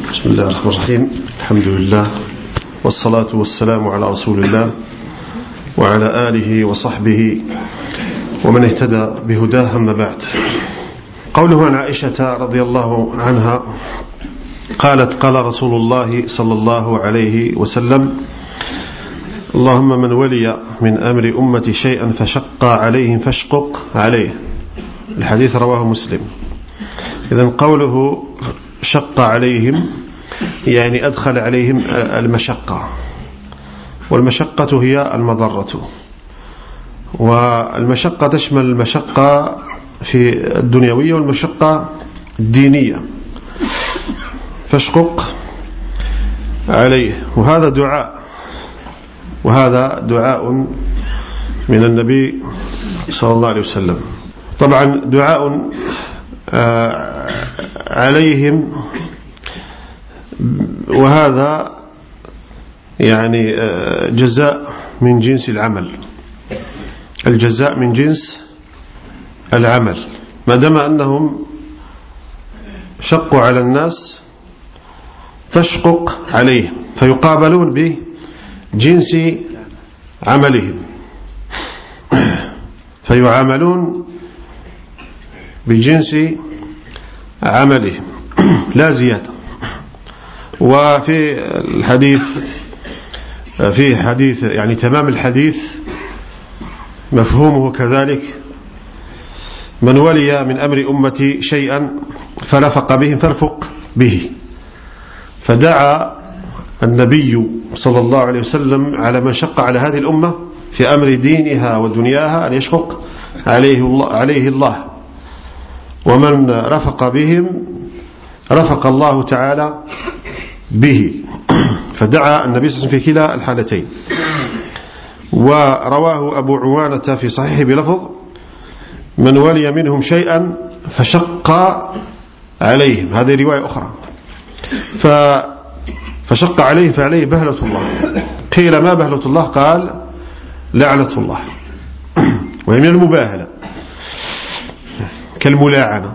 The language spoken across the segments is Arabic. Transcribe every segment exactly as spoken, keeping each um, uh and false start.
بسم الله الرحمن الرحيم. الحمد لله والصلاة والسلام على رسول الله وعلى آله وصحبه ومن اهتدى بهداه، أما بعد. قوله عن عائشة رضي الله عنها قالت: قال رسول الله صلى الله عليه وسلم: اللهم من ولي من أمر أمتي شيئا فشق عليهم فاشقق عليه. الحديث رواه مسلم. إذن قوله شق عليهم يعني أدخل عليهم المشقة، والمشقة هي المضرة، والمشقة تشمل المشقة في الدنيوية والمشقة الدينية. فاشقق عليه، وهذا دعاء وهذا دعاء من النبي صلى الله عليه وسلم. طبعا دعاء عليهم، وهذا يعني جزاء من جنس العمل، الجزاء من جنس العمل. ما دام أنهم شقوا على الناس فاشقق عليهم، فيقابلون بجنس عملهم، فيعاملون بجنس عملهم لا زيادة. وفي الحديث في حديث يعني تمام الحديث مفهومه كذلك: من ولي من أمر أمتي شيئا فرفق بهم فارفق به. فدعا النبي صلى الله عليه وسلم على من شق على هذه الأمة في أمر دينها ودنياها أن يشقق عليه الله, عليه الله ومن رفق بهم رفق الله تعالى به. فدعا النبي صلى الله عليه وسلم في كلا الحالتين. ورواه أبو عوانة في صحيحه بلفظ: من ولي منهم شيئا فشق عليهم. هذه رواية أخرى. فشق عليهم فعليه بهلة الله. قيل: ما بهلة الله؟ قال: لعنة الله. وهي من المباهلة كالملاعنة.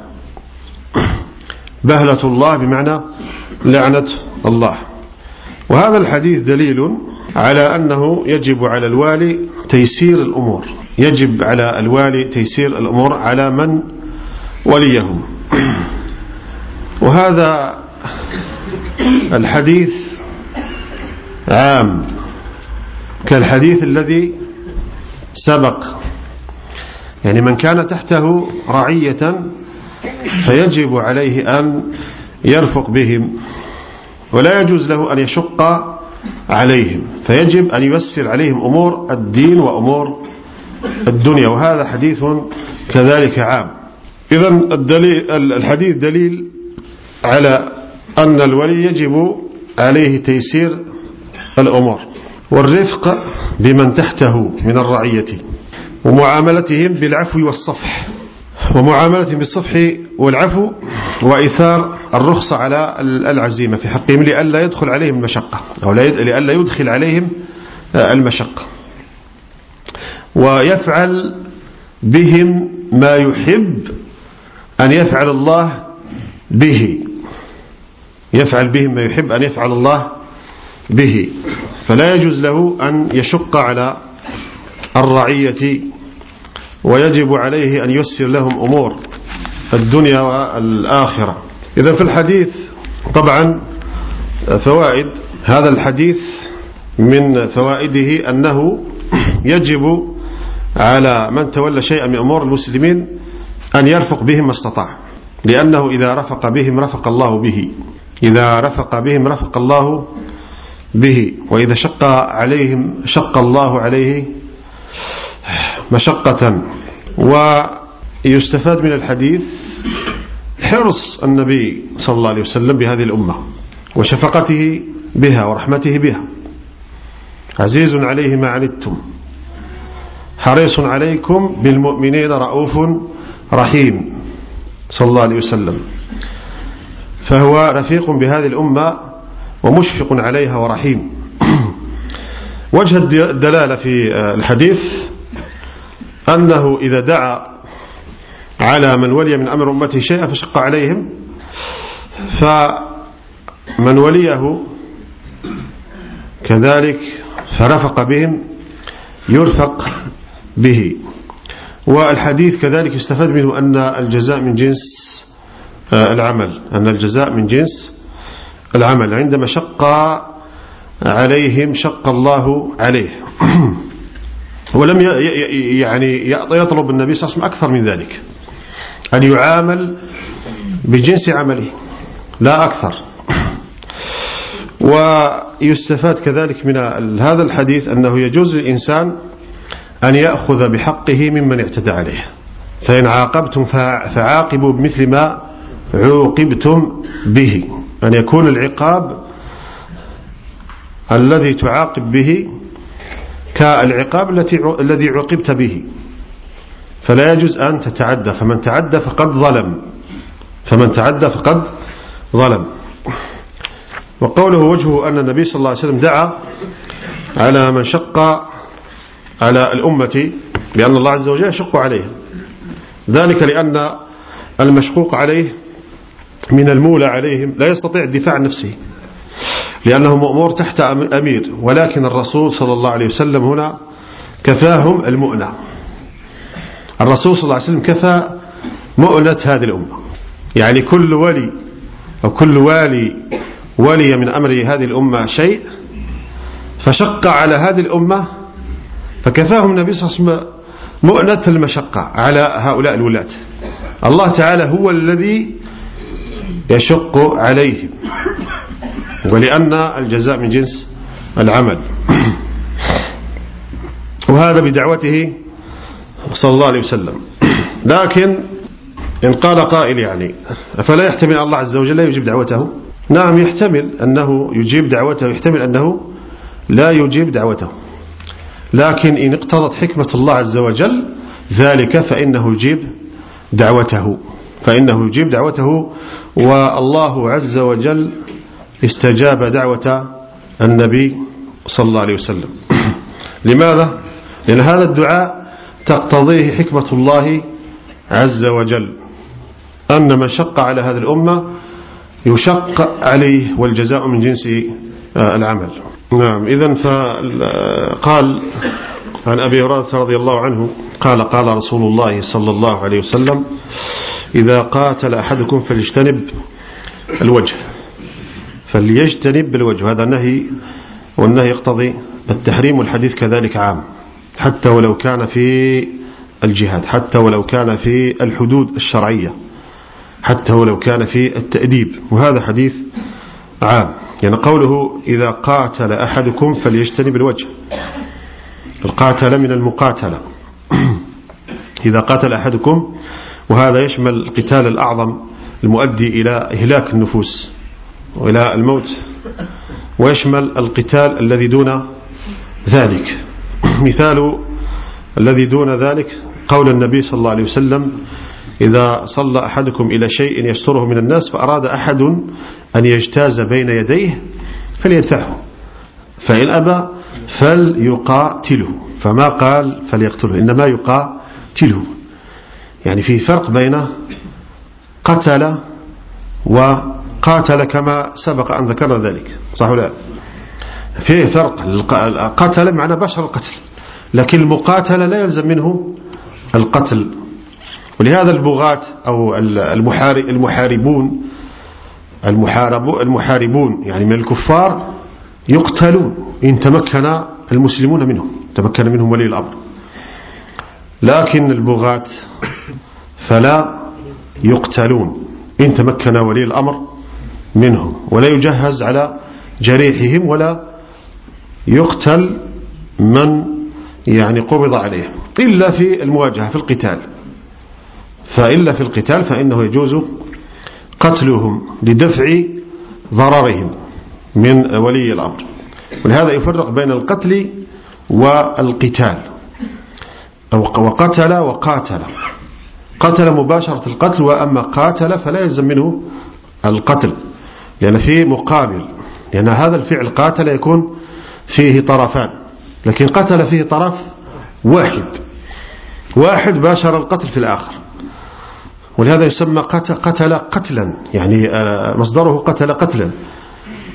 بهلة الله بمعنى لعنة الله. وهذا الحديث دليل على أنه يجب على الوالي تيسير الأمور، يجب على الوالي تيسير الأمور على من وليهم. وهذا الحديث عام كالحديث الذي سبق، يعني من كان تحته رعية فيجب عليه أن يرفق بهم، ولا يجوز له أن يشق عليهم، فيجب أن ييسر عليهم أمور الدين وأمور الدنيا. وهذا حديث كذلك عام. إذن الدليل الحديث دليل على أن الولي يجب عليه تيسير الأمور والرفق بمن تحته من الرعية، ومعاملتهم بالعفو والصفح، ومعاملتهم بالصفح والعفو، وإيثار الرخصة على العزيمة في حقهم لئلا يدخل عليهم المشقة، أو لئلا يدخل عليهم المشقة. ويفعل بهم ما يحب أن يفعل الله به، يفعل بهم ما يحب أن يفعل الله به. فلا يجوز له أن يشق على الرعية، ويجب عليه أن ييسر لهم أمور الدنيا والآخرة. إذا في الحديث طبعا فوائد. هذا الحديث من فوائده أنه يجب على من تولى شيئا من أمور المسلمين أن يرفق بهم ما استطاع، لأنه إذا رفق بهم رفق الله به، إذا رفق بهم رفق الله به، وإذا شق عليهم شق الله عليه مشقة. ويستفاد من الحديث حرص النبي صلى الله عليه وسلم بهذه الأمة، وشفقته بها ورحمته بها. عزيز عليه ما عنتم حريص عليكم بالمؤمنين رؤوف رحيم صلى الله عليه وسلم. فهو رفيق بهذه الأمة ومشفق عليها ورحيم. وجه الدلالة في الحديث أنه إذا دعا على من ولي من أمر أمته شيئا فشق عليهم، من وليه كذلك فرفق بهم يرفق به. والحديث كذلك يستفاد منه أن الجزاء من جنس العمل، أن الجزاء من جنس العمل. عندما شق عليهم شق الله عليه. ولم يعني يطلب النبي صلى الله عليه وسلم أكثر من ذلك، أن يعامل بجنس عمله لا أكثر. ويستفاد كذلك من هذا الحديث أنه يجوز للإنسان أن يأخذ بحقه ممن اعتدى عليه، فإن عاقبتم فعاقبوا بمثل ما عوقبتم به، أن يكون العقاب الذي تعاقب به كالعقاب الذي عوقبت به، فلا يجوز أن تتعدى، فمن تعدى فقد ظلم، فمن تعدى فقد ظلم. وقوله وجهه أن النبي صلى الله عليه وسلم دعا على من شق على الأمة بأن الله عز وجل يشق عليه، ذلك لأن المشقوق عليه من المولى عليهم لا يستطيع الدفاع عن نفسه لأنه مأمور تحت أمير، ولكن الرسول صلى الله عليه وسلم هنا كفاهم المؤنة. الرسول صلى الله عليه وسلم كفى مؤنة هذه الأمة، يعني كل ولي أو كل والي ولي من أمر هذه الأمة شيء فشق على هذه الأمة، فكفاهم النبي صلى الله عليه وسلم مؤنة المشقة على هؤلاء الولاة. الله تعالى هو الذي يشق عليهم، ولأن الجزاء من جنس العمل. وهذا بدعوته صلى الله عليه وسلم. لكن إن قال قائل يعني أفلا يحتمل الله عز وجل لا يجيب دعوته؟ نعم يحتمل أنه يجيب دعوته، يحتمل أنه لا يجيب دعوته، لكن إن اقتضت حكمة الله عز وجل ذلك فإنه يجيب دعوته، فإنه يجيب دعوته. والله عز وجل استجاب دعوة النبي صلى الله عليه وسلم. لماذا؟ لأن هذا الدعاء تقتضيه حكمة الله عز وجل، أن من شق على هذه الأمة يشق عليه، والجزاء من جنس العمل. نعم. إذن فقال عن أبي هريرة رضي الله عنه قال قال رسول الله صلى الله عليه وسلم إذا قاتل أحدكم فليجتنب الوجه، فليجتنب الوجه، هذا نهي، والنهي يقتضي التحريم، والحديث كذلك عام حتى ولو كان في الجهاد، حتى ولو كان في الحدود الشرعية، حتى ولو كان في التأديب، وهذا حديث عام. يعني قوله إذا قاتل أحدكم فليجتنب الوجه، القاتل من المقاتلة، إذا قاتل أحدكم، وهذا يشمل القتال الأعظم المؤدي إلى إهلاك النفوس وإلى الموت، ويشمل القتال الذي دون ذلك. مثال الذي دون ذلك قول النبي صلى الله عليه وسلم إذا صلى أحدكم إلى شيء يستره من الناس فأراد أحد أن يجتاز بين يديه فليدفعه، فإن أبى فليقاتله، فما قال فليقتله، إنما يقاتله. يعني في فرق بين قتل وقاتل كما سبق أن ذكر ذلك، صح ولا لا؟ فيه فرق. قتل معنى بشر القتل، لكن المقاتل لا يلزم منه القتل. ولهذا البغاة أو المحاربون المحاربون يعني من الكفار يقتلون إن تمكن المسلمون منهم، تمكن منهم ولي الأمر، لكن البغاة فلا يقتلون إن تمكن ولي الأمر منهم، ولا يجهز على جريحهم، ولا يقتل من يعني قبض عليه إلا في المواجهة في القتال، فإلا في القتال فإنه يجوز قتلهم لدفع ضررهم من ولي الأمر. ولهذا يفرق بين القتل والقتال، وقتل وقاتل. قتل مباشرة القتل، وأما قاتل فلا يلزم منه القتل، لأن فيه مقابل، لأن هذا الفعل قاتل يكون فيه طرفان، لكن قتل فيه طرف واحد واحد باشر القتل في الآخر، ولهذا يسمى قتل قتلا، يعني مصدره قتل قتلا،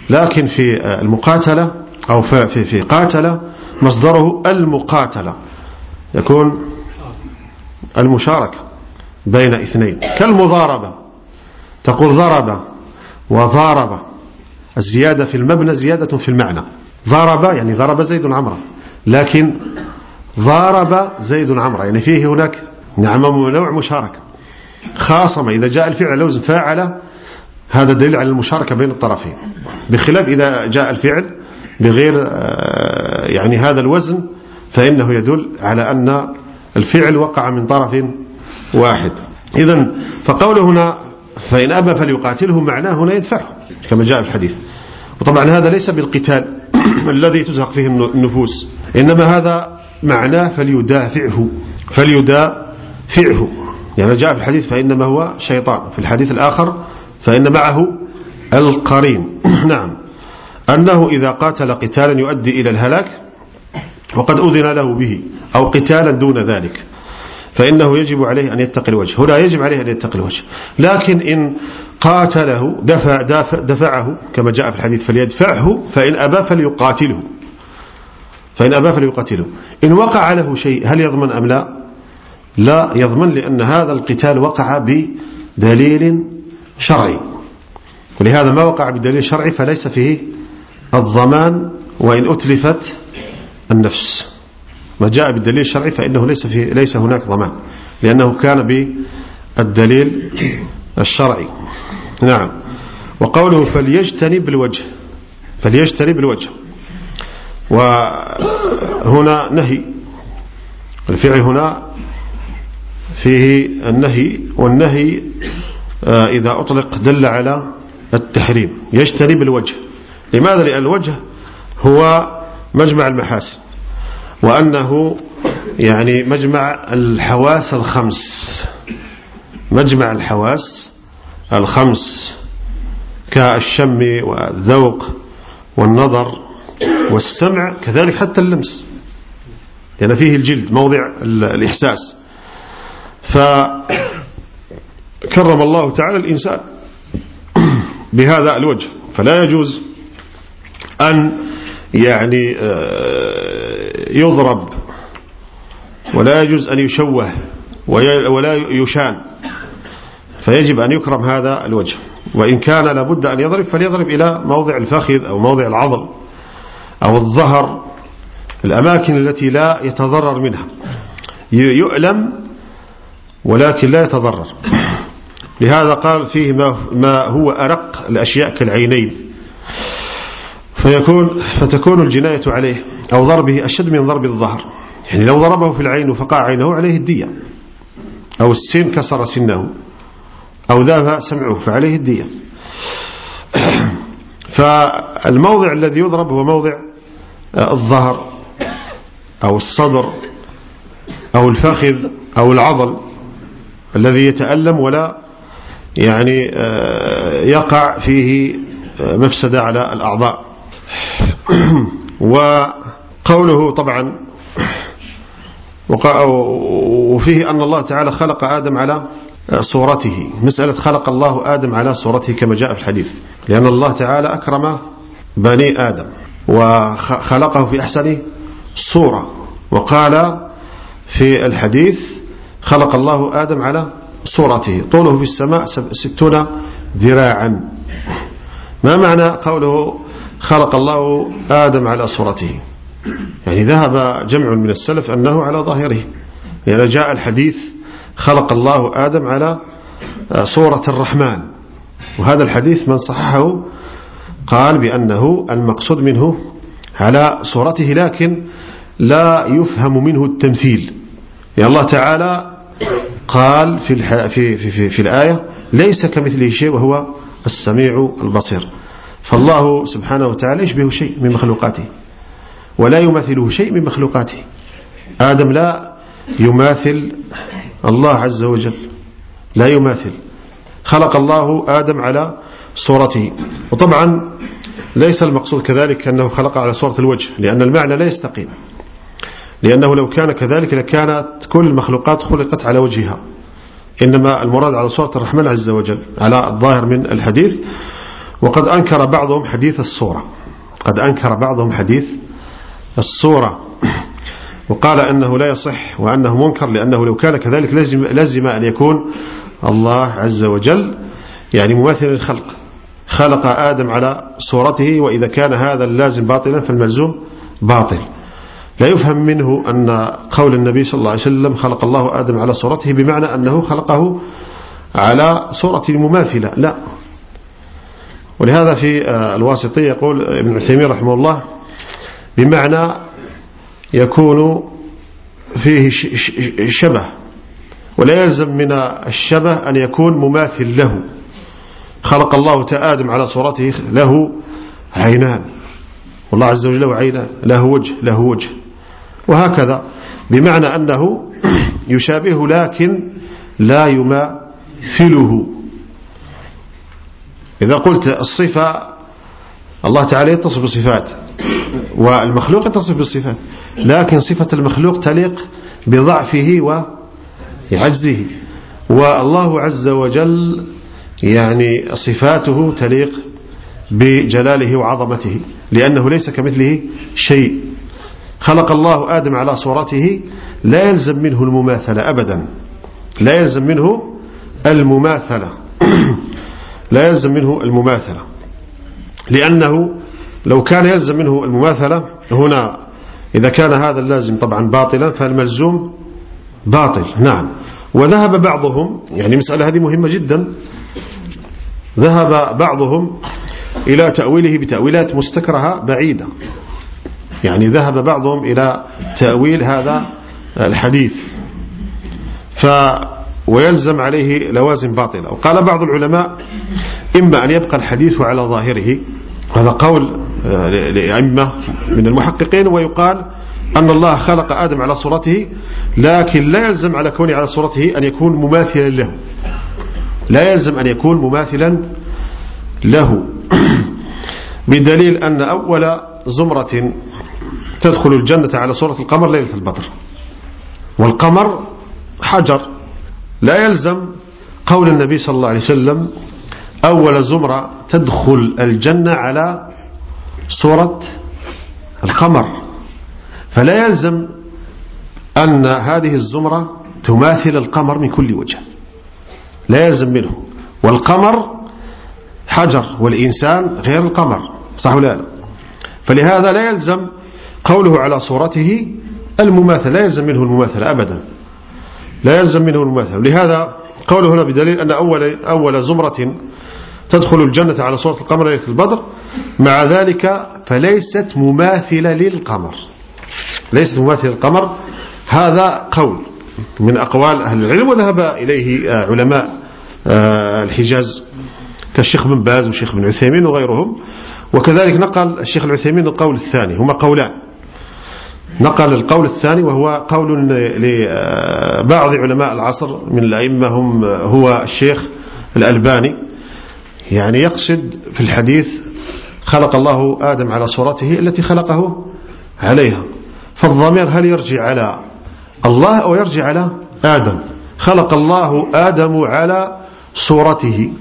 لكن في المقاتلة أو في في قاتلة مصدره المقاتلة، يكون المشاركة بين اثنين، كالمضاربة، تقول ضرب وضارب، الزيادة في المبنى زيادة في المعنى. ضرب يعني ضرب زيد عمرو، لكن ضارب زيد عمرو يعني فيه هناك نعم نوع مشاركة. خاصة إذا جاء الفعل على وزن فاعل، هذا دليل على المشاركة بين الطرفين، بخلاف إذا جاء الفعل بغير يعني هذا الوزن فإنه يدل على أن الفعل وقع من طرف واحد. إذن فقوله هنا فإن أبى فليقاتله معناه هنا يدفعه كما جاء في الحديث. وطبعا هذا ليس بالقتال الذي تزهق فيه النفوس، إنما هذا معناه فليدافعه فليدافعه يعني جاء في الحديث فإنما هو شيطان، في الحديث الآخر فإن معه القرين. نعم، أنه إذا قاتل قتالا يؤدي إلى الهلاك وقد أذن له به أو قتالا دون ذلك فإنه يجب عليه أن يتقي الوجه. هنا يجب عليه أن يتقي الوجه، لكن إن قاتله دفع دافع دفعه كما جاء في الحديث فليدفعه، فإن أبى فليقاتله فإن أبى فليقاتله. إن وقع له شيء هل يضمن أم لا؟ لا يضمن، لأن هذا القتال وقع بدليل شرعي، ولهذا ما وقع بدليل شرعي فليس فيه الضمان وإن أتلفت النفس. ما جاء بالدليل الشرعي فإنه ليس فيه ليس هناك ضمان، لأنه كان بالدليل الشرعي. نعم. وقوله فليجتنب الوجه، فليجتنب الوجه، وهنا نهي، الفعل هنا فيه النهي، والنهي إذا أطلق دل على التحريم. يجتنب الوجه، لماذا؟ لأن الوجه هو مجمع المحاسن، وأنه يعني مجمع الحواس الخمس، مجمع الحواس الخمس كالشم والذوق والنظر والسمع، كذلك حتى اللمس، لأن يعني فيه الجلد موضع الإحساس. فكرم الله تعالى الإنسان بهذا الوجه، فلا يجوز أن يعني يضرب، ولا يجوز أن يشوه ولا يشان، فيجب أن يكرم هذا الوجه. وإن كان لابد أن يضرب فليضرب إلى موضع الفخذ أو موضع العضل أو الظهر، الأماكن التي لا يتضرر منها، يؤلم ولكن لا يتضرر. لهذا قال فيه ما هو أرق الأشياء كالعينين، فيكون فتكون الجناية عليه أو ضربه أشد من ضرب الظهر، يعني لو ضربه في العين وفقع عينه عليه الدية، أو السن كسر سنه أو ذاب سمعه فعليه الدية. فالموضع الذي يضرب هو موضع الظهر أو الصدر أو الفخذ أو العضل الذي يتألم ولا يعني يقع فيه مفسدة على الأعضاء. وقوله طبعا وفيه أن الله تعالى خلق آدم على صورته، مسألة خلق الله آدم على صورته كما جاء في الحديث، لأن الله تعالى أكرم بني آدم وخلقه في أحسن صورة، وقال في الحديث خلق الله آدم على صورته طوله في السماء ستون ذراعا. ما معنى قوله خلق الله آدم على صورته؟ يعني ذهب جمع من السلف أنه على ظاهره، يعني جاء الحديث خلق الله آدم على صورة الرحمن، وهذا الحديث من صححه قال بأنه المقصود منه على صورته، لكن لا يفهم منه التمثيل، يعني الله تعالى قال في, في, في, في, في الآية ليس كمثله شيء وهو السميع البصير، فالله سبحانه وتعالى يشبه شيء من مخلوقاته ولا يماثله شيء من مخلوقاته. آدم لا يماثل الله عز وجل، لا يماثل. خلق الله آدم على صورته، وطبعا ليس المقصود كذلك أنه خلق على صورة الوجه، لأن المعنى لا يستقيم، لأنه لو كان كذلك لكانت كل المخلوقات خلقت على وجهها، إنما المراد على صورة الرحمن عز وجل على الظاهر من الحديث. وقد أنكر بعضهم حديث الصورة، قد أنكر بعضهم حديث الصورة وقال أنه لا يصح وأنه منكر، لأنه لو كان كذلك لازم, لازم أن يكون الله عز وجل يعني مماثلا للخلق، خلق آدم على صورته، وإذا كان هذا اللازم باطلا فالملزوم باطل. لا يفهم منه أن قول النبي صلى الله عليه وسلم خلق الله آدم على صورته بمعنى أنه خلقه على صورة مماثلة، لا. ولهذا في الواسطية يقول ابن عثيمين رحمه الله بمعنى يكون فيه شبه، ولا يلزم من الشبه أن يكون مماثل له. خلق الله آدم على صورته له عينان، والله عز وجل له عينان، له وجه له وجه، وهكذا، بمعنى أنه يشابهه لكن لا يماثله. إذا قلت الصفة الله تعالى يتصف بصفات والمخلوق يتصف بالصفات، لكن صفة المخلوق تليق بضعفه وعجزه، والله عز وجل يعني صفاته تليق بجلاله وعظمته، لأنه ليس كمثله شيء. خلق الله آدم على صورته لا يلزم منه المماثلة أبدا، لا يلزم منه المماثلة لا يلزم منه المماثلة، لأنه لو كان يلزم منه المماثلة هنا إذا كان هذا اللازم طبعا باطلا فالملزوم باطل. نعم. وذهب بعضهم، يعني مسألة هذه مهمة جدا، ذهب بعضهم إلى تأويله بتأويلات مستكرهة بعيدة، يعني ذهب بعضهم إلى تأويل هذا الحديث ف ويلزم عليه لوازم باطلة. وقال بعض العلماء إما أن يبقى الحديث على ظاهره، هذا قول لأئمة من المحققين، ويقال أن الله خلق آدم على صورته لكن لا يلزم على كونه على صورته أن يكون مماثلا له، لا يلزم أن يكون مماثلا له، بدليل أن أول زمرة تدخل الجنة على صورة القمر ليلة البدر، والقمر حجر، لا يلزم قول النبي صلى الله عليه وسلم أول زمرة تدخل الجنة على صورة القمر، فلا يلزم أن هذه الزمرة تماثل القمر من كل وجه، لا يلزم منه. والقمر حجر والإنسان غير القمر، صح ولا لا؟ فلهذا لا يلزم قوله على صورته المماثل، لا يلزم منه المماثل أبدا، لا يلزم منه المماثل. لهذا قوله هنا بدليل أن أول, أول زمرة تدخل الجنة على صورة القمر ليلة البدر، مع ذلك فليست مماثلة للقمر، ليست مماثلة للقمر. هذا قول من أقوال أهل العلم، وذهب إليه علماء الحجاز كالشيخ بن باز والشيخ بن عثيمين وغيرهم. وكذلك نقل الشيخ العثيمين القول الثاني، هما قولان، نقل القول الثاني وهو قول لبعض علماء العصر من الأئمة هم هو الشيخ الألباني، يعني يقصد في الحديث خلق الله آدم على صورته التي خلقه عليها، فالضمير هل يرجع على الله أو يرجع على آدم؟ خلق الله آدم على صورته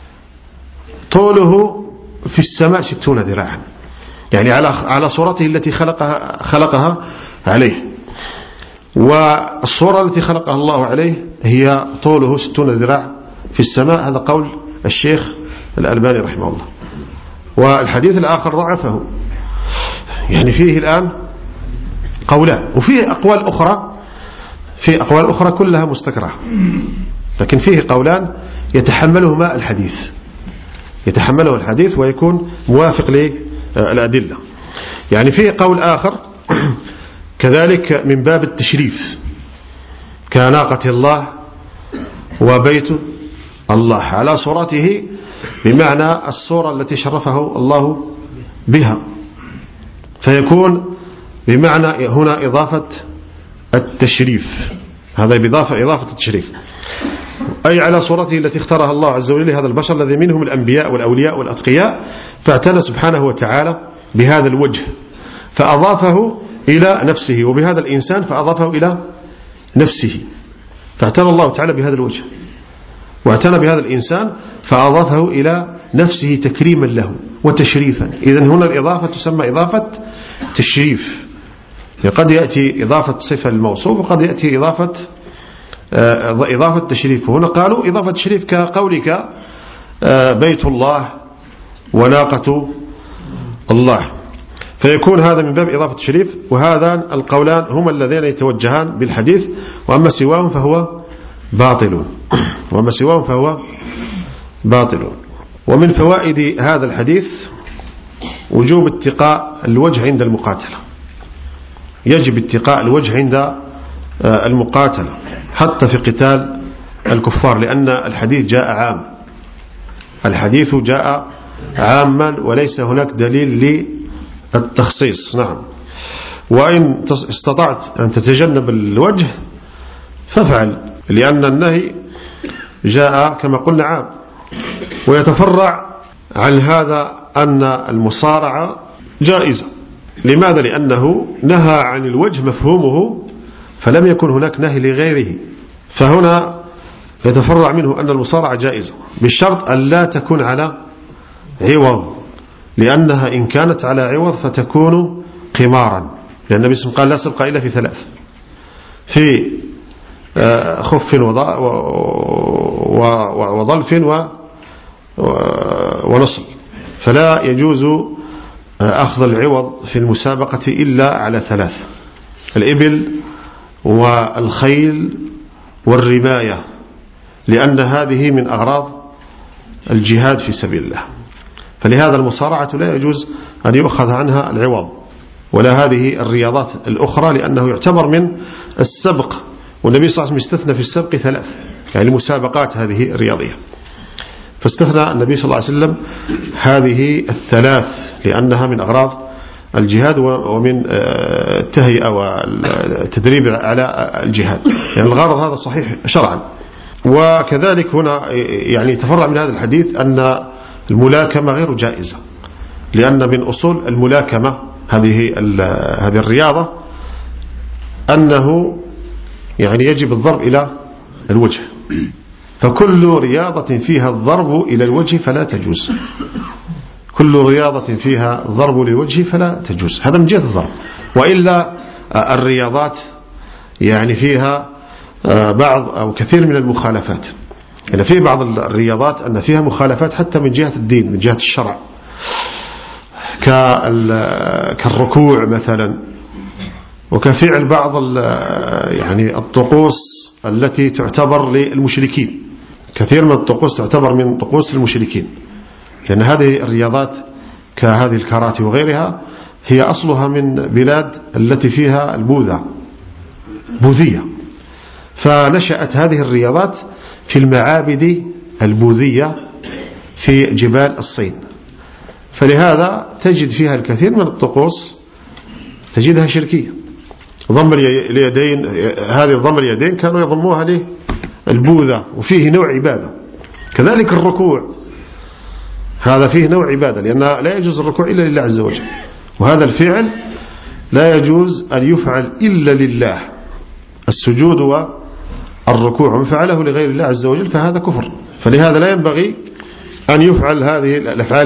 طوله في السماء ستون ذراعا، يعني على على صورته التي خلقها خلقها عليه، والصورة التي خلقها الله عليه هي طوله ستون ذراع في السماء. هذا قول الشيخ الألباني رحمه الله. والحديث الآخر ضعفه، يعني فيه الآن قولان، وفيه أقوال أخرى، في أقوال أخرى كلها مستكرهة، لكن فيه قولان يتحملهما الحديث، يتحمله الحديث ويكون موافق للأدلة. يعني فيه قول آخر كذلك من باب التشريف، كناقة الله وبيت الله على صورته، بمعنى الصورة التي شرفه الله بها، فيكون بمعنى هنا إضافة التشريف، هذا بإضافة إضافة التشريف، أي على صورته التي اختارها الله عز وجل لهذا البشر الذي منهم الأنبياء والأولياء والأتقياء، فاعتنى سبحانه وتعالى بهذا الوجه فأضافه إلى نفسه، وبهذا الإنسان فأضافه إلى نفسه، فاعتنى الله تعالى بهذا الوجه، واعتنى بهذا الإنسان فأضافه إلى نفسه تكريما له وتشريفا. إذن هنا الإضافة تسمى إضافة تشريف، قد يأتي إضافة صفة للموصوف وقد يأتي إضافة إضافة تشريف. هنا قالوا إضافة تشريف كقولك بيت الله وناقة الله، فيكون هذا من باب إضافة تشريف. وهذان القولان هما اللذين يتوجهان بالحديث، وأما سواهم فهو باطل وأما سواهم فهو باطل. ومن فوائد هذا الحديث وجوب اتقاء الوجه عند المقاتلة، يجب اتقاء الوجه عند المقاتلة حتى في قتال الكفار، لأن الحديث جاء عام، الحديث جاء عاما وليس هناك دليل للتخصيص. نعم. وإن استطعت أن تتجنب الوجه فافعل، لأن النهي جاء كما قلنا عام. ويتفرع عن هذا أن المصارعة جائزة. لماذا؟ لأنه نهى عن الوجه مفهومه، فلم يكن هناك نهي لغيره، فهنا يتفرع منه أن المصارعة جائزة بالشرط أن لا تكون على عوض، لأنها إن كانت على عوض فتكون قمارا، لأن النبي صلى الله عليه وسلم قال لا سبق إلا في ثلاث: في خف وضلف ونصل. فلا يجوز أخذ العوض في المسابقة إلا على ثلاث: الإبل والخيل والرماية، لأن هذه من أغراض الجهاد في سبيل الله. فلهذا المصارعة لا يجوز أن يؤخذ عنها العوض، ولا هذه الرياضات الأخرى، لأنه يعتبر من السبق، والنبي صلى الله عليه وسلم استثنى في السبق ثلاث، يعني المسابقات هذه الرياضية، فاستثنى النبي صلى الله عليه وسلم هذه الثلاث لأنها من أغراض الجهاد ومن التهيئة والتدريب على الجهاد، يعني الغرض هذا صحيح شرعا. وكذلك هنا يعني تفرع من هذا الحديث أن الملاكمة غير جائزة، لأن من أصول الملاكمة هذه هذه الرياضة أنه يعني يجب الضرب إلى الوجه، فكل رياضة فيها الضرب إلى الوجه فلا تجوز، كل رياضة فيها ضرب للوجه فلا تجوز، هذا من جهة الضرب. وإلا الرياضات يعني فيها بعض أو كثير من المخالفات، يعني في بعض الرياضات أن فيها مخالفات حتى من جهة الدين، من جهة الشرع، كالركوع مثلا، وكفعل بعض يعني الطقوس التي تعتبر للمشركين، كثير من الطقوس تعتبر من طقوس المشركين، لأن هذه الرياضات كهذه الكاراتي وغيرها هي أصلها من بلاد التي فيها البوذا بوذية، فنشأت هذه الرياضات في المعابد البوذية في جبال الصين، فلهذا تجد فيها الكثير من الطقوس تجدها شركية. ضم اليدين، هذه ضم اليدين كانوا يضموها للبوذا، وفيه نوع عبادة. كذلك الركوع هذا فيه نوع عبادة، لأن لا يجوز الركوع إلا لله عز وجل، وهذا الفعل لا يجوز أن يفعل إلا لله، السجود والركوع، من فعله لغير الله عز وجل فهذا كفر. فلهذا لا ينبغي أن يفعل هذه الأفعال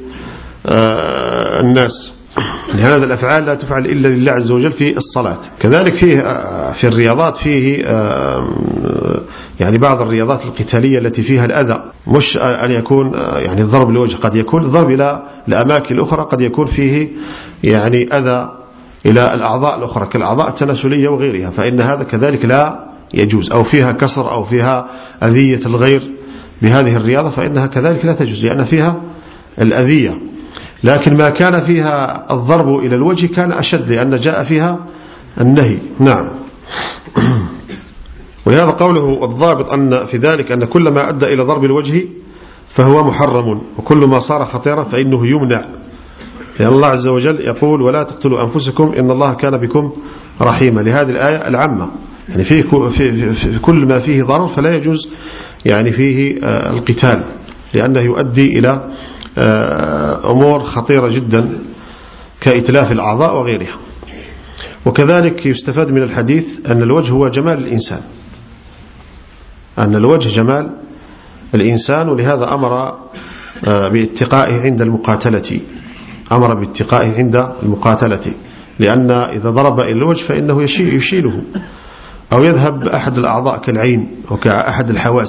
للناس، لهذا الأفعال لا تفعل إلا لله عز وجل في الصلاة. كذلك فيه في الرياضات فيه يعني بعض الرياضات القتالية التي فيها الأذى، مش أن يكون يعني الضرب للوجه، قد يكون الضرب إلى الأماكن الأخرى، قد يكون فيه يعني أذى إلى الأعضاء الأخرى كالأعضاء التناسلية وغيرها، فإن هذا كذلك لا يجوز، أو فيها كسر أو فيها أذية الغير بهذه الرياضة فإنها كذلك لا تجوز، لأن فيها الأذية. لكن ما كان فيها الضرب إلى الوجه كان أشد، لأن جاء فيها النهي. نعم. ولهذا قوله الضابط أن في ذلك أن كل ما أدى إلى ضرب الوجه فهو محرم، وكل ما صار خطيرا فإنه يمنع، لأن الله عز وجل يقول ولا تقتلوا أنفسكم إن الله كان بكم رحيما، لهذه الآية العامة، يعني فيه في في كل ما فيه ضرر فلا يجوز يعني فيه القتال، لأنه يؤدي إلى أمور خطيرة جدا كإتلاف الأعضاء وغيرها. وكذلك يستفاد من الحديث أن الوجه هو جمال الإنسان، أن الوجه جمال الإنسان، ولهذا أمر باتقائه عند المقاتلة، أمر باتقائه عند المقاتلة، لأن إذا ضرب إلى الوجه فإنه يشيله أو يذهب أحد الأعضاء كالعين أو كأحد الحواس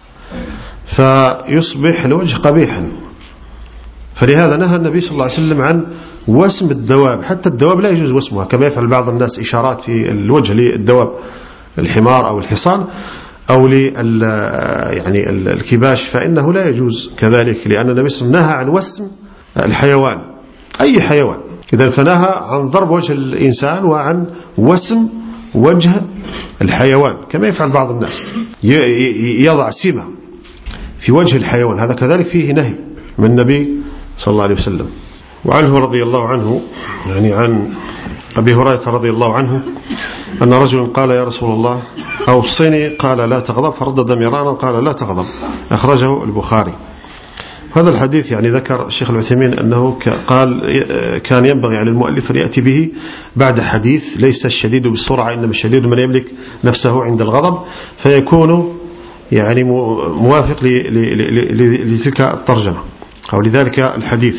فيصبح الوجه قبيحا. فلهذا نهى النبي صلى الله عليه وسلم عن وسم الدواب، حتى الدواب لا يجوز وسمها كما يفعل بعض الناس، إشارات في الوجه للدواب، الحمار أو الحصان أو لل يعني الكباش، فإنه لا يجوز كذلك، لأن النبي صلى الله عليه وسلم نهى عن وسم الحيوان، أي حيوان. إذا فنهى عن ضرب وجه الإنسان وعن وسم وجه الحيوان كما يفعل بعض الناس، يضع سمة في وجه الحيوان، هذا كذلك فيه نهي من النبي صلى الله عليه وسلم. وعنه رضي الله عنه، يعني عن أبي هريرة رضي الله عنه أن رجل قال يا رسول الله أوصني، قال لا تغضب، فردد مرارا قال لا تغضب، أخرجه البخاري. هذا الحديث يعني ذكر الشيخ العثيمين أنه قال كان ينبغي على المؤلف أن يأتي به بعد حديث ليس الشديد بالسرعة إنما الشديد من يملك نفسه عند الغضب، فيكون يعني موافق لتلك الترجمة أو لذلك الحديث.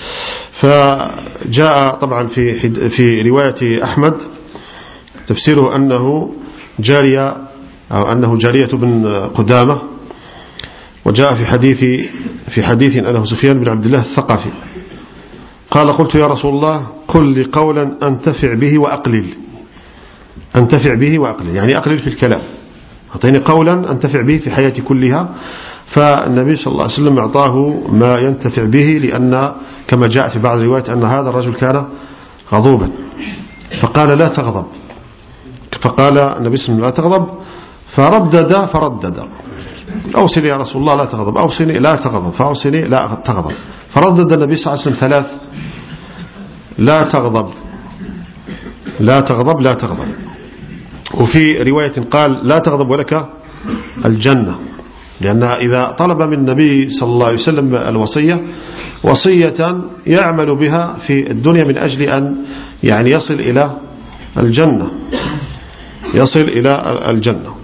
فجاء طبعا في في رواية أحمد تفسيره أنه جارية أو أنه جارية بن قدامة، وجاء في حديث في حديث أنه سفيان بن عبد الله الثقفي قال قلت يا رسول الله قل لي قولا أنتفع به وأقلل، أنتفع به وأقلل يعني أقلل في الكلام، أعطيني قولا أنتفع به في حياتي كلها. فالنبي صلى الله عليه وسلم أعطاه ما ينتفع به، لأن كما جاء في بعض الروايات أن هذا الرجل كان غضوبا، فقال لا تغضب، فقال النبي صلى الله عليه وسلم لا تغضب، فردد فردد أوصني يا رسول الله لا تغضب، أوصني لا تغضب، فأوصني لا تغضب، فردد النبي صلى الله عليه وسلم ثلاث لا تغضب لا تغضب لا تغضب. وفي رواية قال لا تغضب ولك الجنة، لأن إذا طلب من النبي صلى الله عليه وسلم الوصية وصية يعمل بها في الدنيا من أجل أن يعني يصل إلى الجنة يصل إلى الجنة.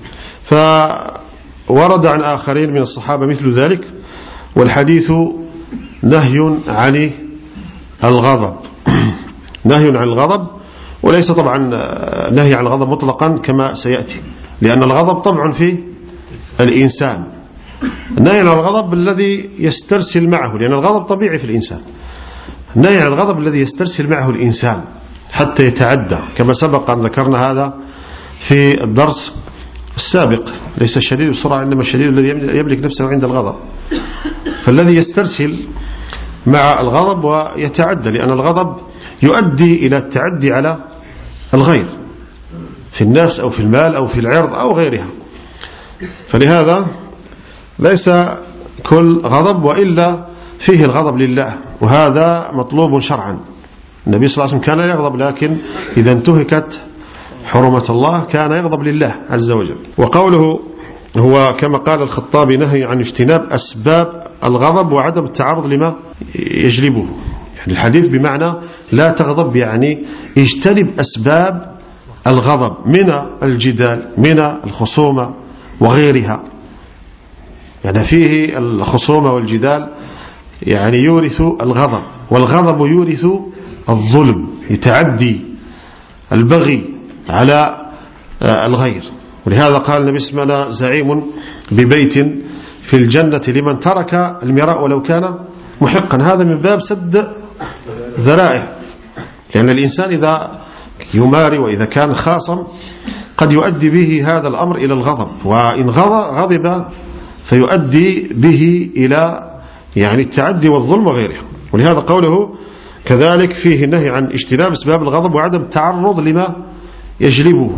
فورد عن آخرين من الصحابة مثل ذلك، والحديث نهي عن الغضب نهي عن الغضب، وليس طبعا نهي عن الغضب مطلقا كما سيأتي، لأن الغضب طبع في الإنسان، النهي عن الغضب الذي يسترسل معه، لأن الغضب طبيعي في الإنسان، النهي عن الغضب الذي يسترسل معه الإنسان حتى يتعدى، كما سبق أن ذكرنا هذا في الدرس السابق، ليس الشديد بالسرعة إنما الشديد الذي يملك نفسه عند الغضب. فالذي يسترسل مع الغضب ويتعدى، لأن الغضب يؤدي إلى التعدي على الغير في النفس أو في المال أو في العرض أو غيرها. فلهذا ليس كل غضب، وإلا فيه الغضب لله، وهذا مطلوب شرعا. النبي صلى الله عليه وسلم كان يغضب، لكن إذا انتهكت حرمة الله كان يغضب لله عز وجل. وقوله هو كما قال الخطابي نهي عن اجتناب أسباب الغضب وعدم التعرض لما يجلبه، يعني الحديث بمعنى لا تغضب يعني اجتنب أسباب الغضب من الجدال من الخصومة وغيرها، يعني فيه الخصومة والجدال يعني يورث الغضب، والغضب يورث الظلم، يتعدي البغي على الغير. ولهذا قال النبي صلى الله عليه وسلم زعيم ببيت في الجنة لمن ترك المراء ولو كان محقا. هذا من باب سد ذرائع، لأن الإنسان إذا يماري وإذا كان خاصم قد يؤدي به هذا الأمر إلى الغضب، وإن غضب فيؤدي به إلى يعني التعدي والظلم وغيره. ولهذا قوله كذلك فيه النهي عن اجتناب أسباب الغضب وعدم التعرض لما يجلبه.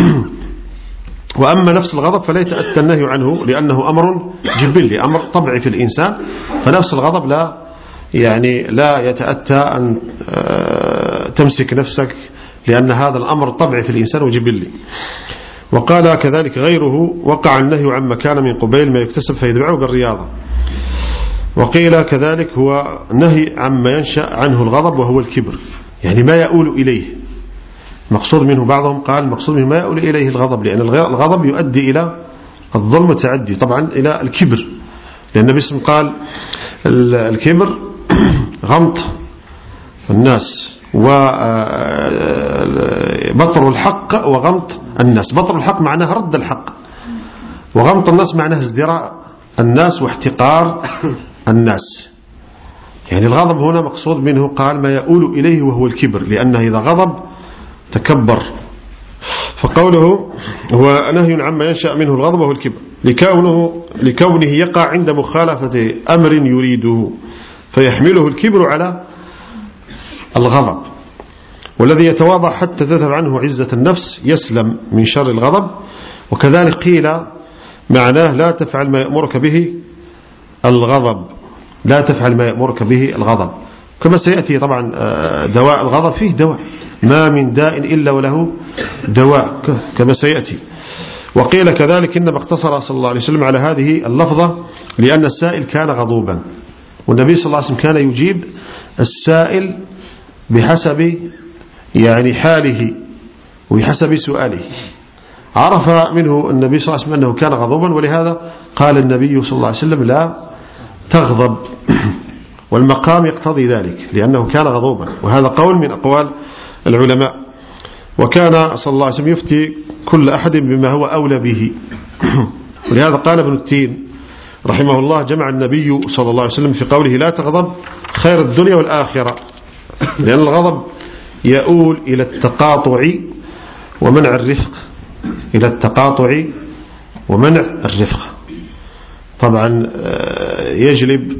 وأما نفس الغضب فلا يتأتى النهي عنه، لأنه أمر جبلي، أمر طبعي في الإنسان، فنفس الغضب لا يعني لا يتأتى أن تمسك نفسك، لأن هذا الأمر طبعي في الإنسان وجبلي. وقال كذلك غيره وقع النهي عما كان من قبيل ما يكتسب فيدفعه بالرياضة. وقيل كذلك هو نهي عما ينشأ عنه الغضب وهو الكبر، يعني ما يؤول إليه، مقصود منه بعضهم قال مقصود منه ما يؤول إليه الغضب، لأن الغضب يؤدي إلى الظلم والتعدي طبعا إلى الكبر، لأن النبي صلى الله عليه وسلم قال الكبر غمط الناس وبطر الحق وغمط الناس. بطر الحق معناه رد الحق، وغمط الناس معناه ازدراء الناس واحتقار الناس. يعني الغضب هنا مقصود منه قال ما يؤول إليه وهو الكبر، لأنه إذا غضب تكبر. فقوله هو نهي عما ينشأ منه الغضب وهو الكبر لكونه, لكونه يقع عند مخالفة أمر يريده فيحمله الكبر على الغضب. والذي يتواضع حتى تذهب عنه عزة النفس يسلم من شر الغضب. وكذلك قيل معناه لا تفعل ما يأمرك به الغضب، لا تفعل ما يأمرك به الغضب، كما سيأتي طبعا دواء الغضب فيه دواء، ما من داء إلا وله دواء كما سيأتي. وقيل كذلك إنما اقتصر صلى الله عليه وسلم على هذه اللفظة لأن السائل كان غضوبا، والنبي صلى الله عليه وسلم كان يجيب السائل بحسب يعني حاله وبحسب سؤاله. عرف منه النبي صلى الله عليه وسلم أنه كان غضوبا، ولهذا قال النبي صلى الله عليه وسلم لا تغضب، والمقام يقتضي ذلك لأنه كان غضوبا، وهذا قول من أقوال العلماء. وكان صلى الله عليه وسلم يفتي كل أحد بما هو أولى به. ولهذا قال ابن التين رحمه الله جمع النبي صلى الله عليه وسلم في قوله لا تغضب خير الدنيا والآخرة، لأن الغضب يؤول إلى التقاطع ومنع الرفق، إلى التقاطع ومنع الرفق. طبعا يجلب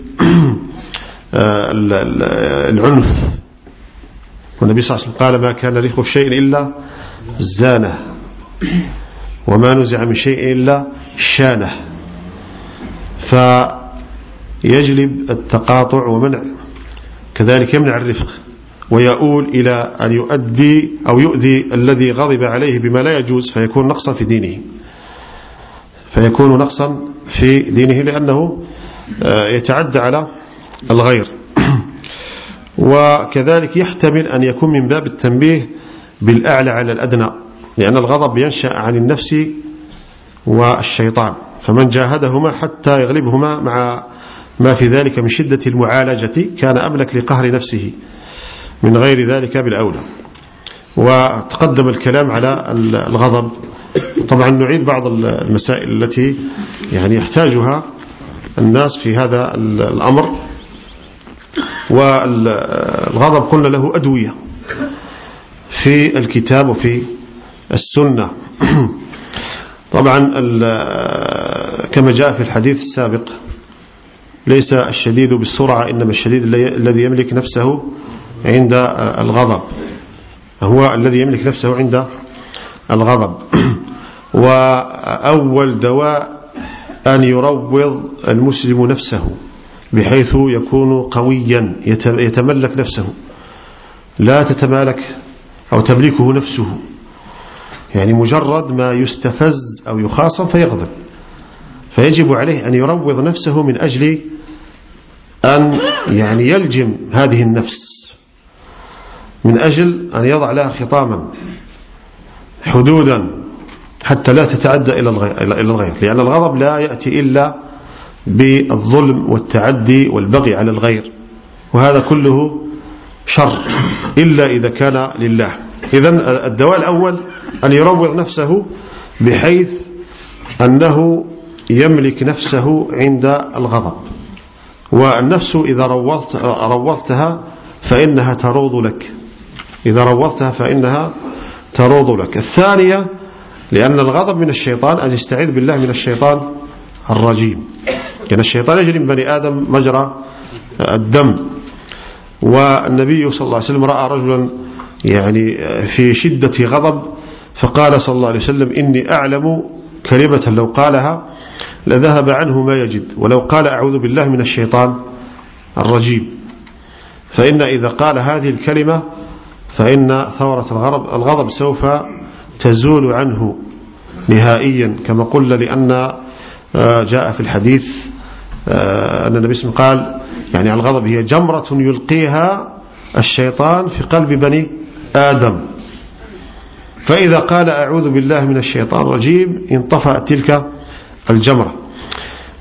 العنف، والنبي صلى الله عليه وسلم قال ما كان رفق في شيء إلا زانه، وما نزع من شيء إلا شانه. فيجلب التقاطع ومنع، كذلك يمنع الرفق، ويؤول إلى أن يؤدي أو يؤذي الذي غضب عليه بما لا يجوز، فيكون نقصا في دينه، فيكون نقصا في دينه لأنه يتعدى على الغير. وكذلك يحتمل أن يكون من باب التنبيه بالأعلى على الأدنى، لأن الغضب ينشأ عن النفس والشيطان، فمن جاهدهما حتى يغلبهما مع ما في ذلك من شدة المعالجة كان أملك لقهر نفسه من غير ذلك بالأولى. وتقدم الكلام على الغضب. طبعا نعيد بعض المسائل التي يعني يحتاجها الناس في هذا الأمر. والغضب قلنا له أدوية في الكتاب وفي السنة. طبعا كما جاء في الحديث السابق ليس الشديد بالسرعة إنما الشديد الذي يملك نفسه عند الغضب، هو الذي يملك نفسه عند الغضب. وأول دواء أن يروض المسلم نفسه بحيث يكون قويا يتملك نفسه، لا تتمالك أو تملكه نفسه، يعني مجرد ما يستفز أو يخاصم فيغضب، فيجب عليه أن يروض نفسه من أجل أن يعني يلجم هذه النفس، من أجل أن يضع لها خطاما حدودا حتى لا تتعدى إلى الغير، لأن الغضب لا يأتي إلا بالظلم والتعدي والبغي على الغير، وهذا كله شر إلا إذا كان لله. إذن الدواء الأول أن يروض نفسه بحيث أنه يملك نفسه عند الغضب، والنفس إذا روضت روضتها فإنها تروض لك، إذا روضتها فإنها تروض لك. الثانية لأن الغضب من الشيطان أن يستعيذ بالله من الشيطان الرجيم، لأن الشيطان يجري من بني آدم مجرى الدم. والنبي صلى الله عليه وسلم رأى رجلا يعني في شدة غضب فقال صلى الله عليه وسلم إني أعلم كلمة لو قالها لذهب عنه ما يجد، ولو قال أعوذ بالله من الشيطان الرجيم، فإن إذا قال هذه الكلمة فإن ثورة الغضب سوف تزول عنه نهائيا كما قلنا، لأن جاء في الحديث أن النبي صلى الله عليه وسلم قال يعني الغضب هي جمرة يلقيها الشيطان في قلب بني آدم، فإذا قال أعوذ بالله من الشيطان الرجيم انطفأت تلك الجمرة.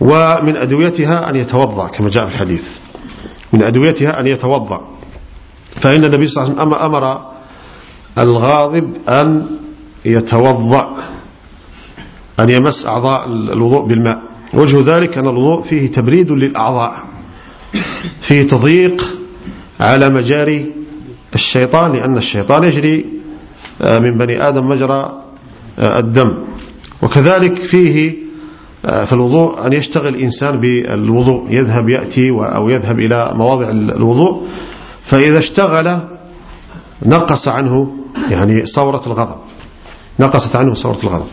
ومن أدويتها أن يتوضأ كما جاء في الحديث، من أدويتها أن يتوضأ، فإن النبي صلى الله عليه وسلم أمر الغاضب أن يتوضأ، أن يمس أعضاء الوضوء بالماء. وجه ذلك أن الوضوء فيه تبريد للأعضاء، فيه تضييق على مجاري الشيطان، لأن الشيطان يجري من بني آدم مجرى الدم. وكذلك فيه في الوضوء أن يشتغل الإنسان بالوضوء، يذهب يأتي أو يذهب إلى مواضع الوضوء، فإذا اشتغل نقص عنه يعني صورة الغضب، نقصت عنه صورة الغضب.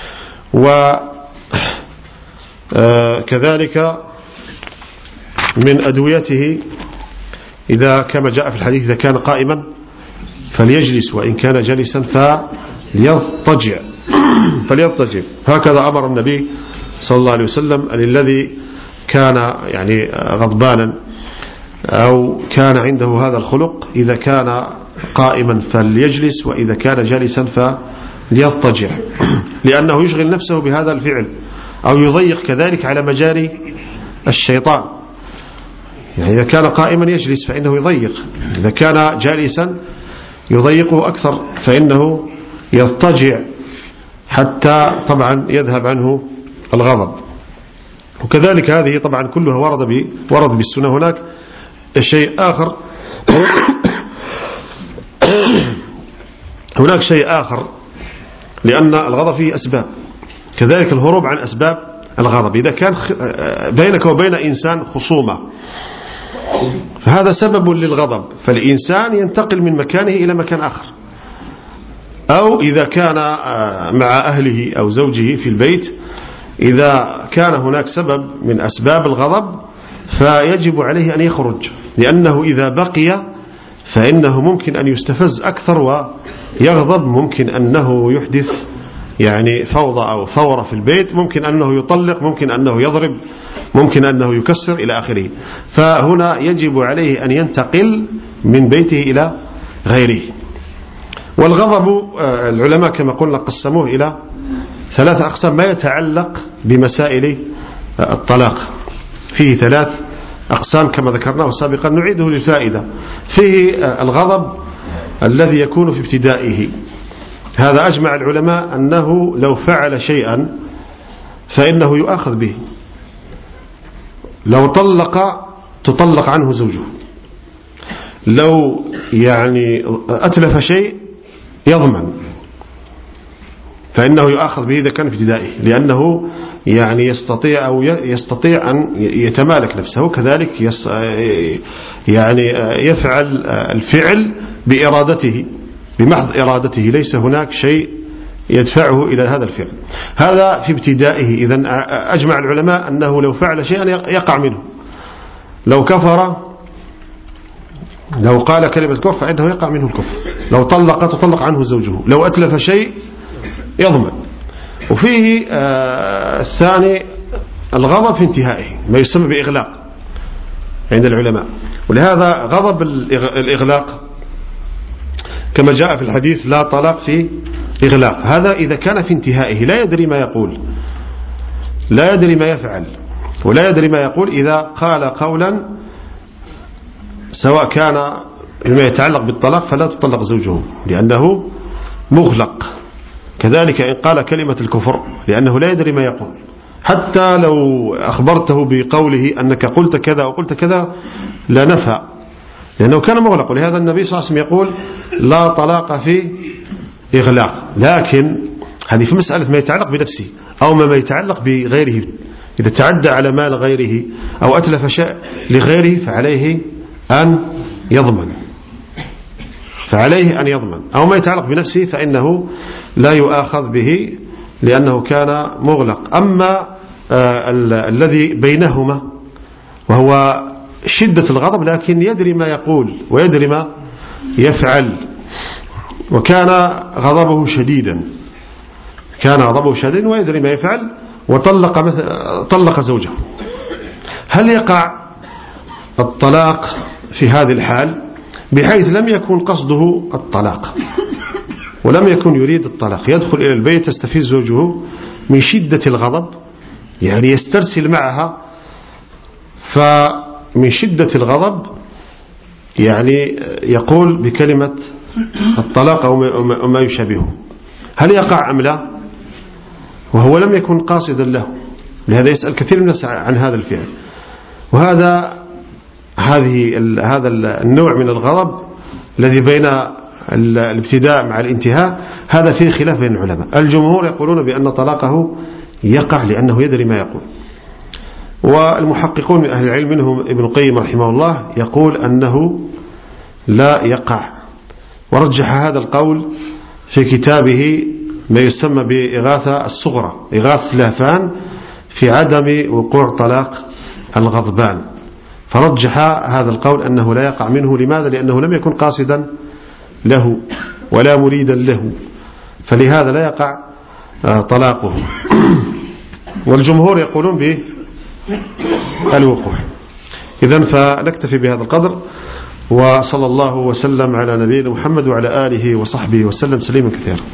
وكذلك من أدويته إذا كما جاء في الحديث إذا كان قائما فليجلس، وإن كان جالسا فليضطجع فليضطجع. هكذا أمر النبي صلى الله عليه وسلم الذي كان يعني غضبانا أو كان عنده هذا الخلق، إذا كان قائما فليجلس، وإذا كان جالسا فليضطجع، لأنه يشغل نفسه بهذا الفعل، أو يضيق كذلك على مجاري الشيطان. يعني إذا كان قائما يجلس فإنه يضيق، إذا كان جالسا يضيقه أكثر فإنه يضطجع حتى طبعا يذهب عنه الغضب. وكذلك هذه طبعا كلها ورد ب ورد بالسنة. هناك شيء آخر هناك شيء آخر لأن الغضب فيه أسباب، كذلك الهروب عن أسباب الغضب. إذا كان بينك وبين إنسان خصومة فهذا سبب للغضب، فالإنسان ينتقل من مكانه إلى مكان آخر، أو إذا كان مع أهله أو زوجه في البيت، إذا كان هناك سبب من أسباب الغضب فيجب عليه أن يخرج، لأنه إذا بقي فإنه ممكن أن يستفز أكثر ويغضب، ممكن أنه يحدث يعني فوضى أو ثورة في البيت، ممكن أنه يطلق، ممكن أنه يضرب، ممكن أنه يكسر إلى آخره. فهنا يجب عليه أن ينتقل من بيته إلى غيره. والغضب العلماء كما قلنا قسموه إلى ثلاث أقسام، ما يتعلق بمسائل الطلاق فيه ثلاث أقسام كما ذكرناه سابقا، نعيده للفائدة. فيه الغضب الذي يكون في ابتدائه، هذا أجمع العلماء أنه لو فعل شيئا فإنه يؤاخذ به. لو طلق تطلق عنه زوجه، لو يعني أتلف شيء يضمن فإنه يؤاخذ به إذا كان في ابتدائه، لأنه يعني يستطيع أو يستطيع أن يتمالك نفسه، كذلك يعني يفعل الفعل بإرادته بمحض إرادته، ليس هناك شيء يدفعه إلى هذا الفعل. هذا في ابتدائه. إذن أجمع العلماء أنه لو فعل شيئا يقع منه، لو كفر، لو قال كلمة كفر فإنه يقع منه الكفر، لو طلق تطلق عنه زوجه، لو أتلف شيء يضمن. وفيه آه الثاني الغضب في انتهائه، ما يسمى بإغلاق عند العلماء. ولهذا غضب الإغلاق كما جاء في الحديث لا طلاق في إغلاق، هذا إذا كان في انتهائه لا يدري ما يقول، لا يدري ما يفعل، ولا يدري ما يقول. إذا قال قولا سواء كان ما يتعلق بالطلاق فلا تطلق زوجه لأنه مغلق. كذلك إن قال كلمة الكفر لأنه لا يدري ما يقول، حتى لو أخبرته بقوله أنك قلت كذا وقلت كذا لا نفع، لأنه كان مغلق. ولهذا النبي صلى الله عليه وسلم يقول لا طلاق في إغلاق. لكن هذه في مسألة ما يتعلق بنفسه أو ما يتعلق بغيره، إذا تعدى على مال غيره أو أتلف شيء لغيره فعليه أن يضمن، فعليه أن يضمن. أو ما يتعلق بنفسه فإنه لا يؤاخذ به لأنه كان مغلق. أما الذي بينهما وهو شدة الغضب لكن يدري ما يقول ويدري ما يفعل، وكان غضبه شديدا، كان غضبه شديدا ويدري ما يفعل، وطلق طلق زوجه، هل يقع الطلاق في هذه الحال بحيث لم يكن قصده الطلاق ولم يكن يريد الطلاق، يدخل إلى البيت يستفيد زوجه من شدة الغضب يعني يسترسل معها، فمن شدة الغضب يعني يقول بكلمة الطلاق أو ما يشابهه. هل يقع أم لا؟ وهو لم يكن قاصدا له، لهذا يسأل كثير من الناس عن هذا الفعل. وهذا هذه هذا النوع من الغضب الذي بين الابتداء مع الانتهاء، هذا فيه خلاف بين العلماء. الجمهور يقولون بأن طلاقه يقع لأنه يدري ما يقول، والمحققون من أهل العلم منهم ابن القيم رحمه الله يقول أنه لا يقع، ورجح هذا القول في كتابه ما يسمى بإغاثة الصغرى، إغاثة لهفان في عدم وقوع طلاق الغضبان، فرجح هذا القول أنه لا يقع منه. لماذا؟ لأنه لم يكن قاصدا له ولا مريدا له، فلهذا لا يقع طلاقه. والجمهور يقولون بالوقوع. إذن فنكتفي بهذا القدر، وصلى الله وسلم على نبينا محمد وعلى آله وصحبه وسلم سليما كثيرا.